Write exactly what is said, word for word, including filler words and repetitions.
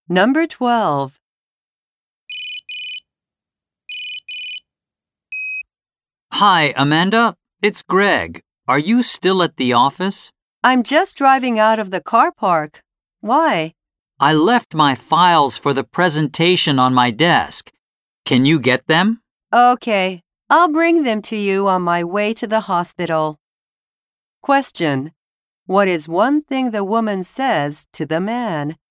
Number twelve. Hi, Amanda. It's Greg. Are you still at the office? I'm just driving out of the car park. Why? I left my files for the presentation on my desk. Can you get them? Okay, I'll bring them to you on my way to the hospital. Question: What is one thing the woman says to the man?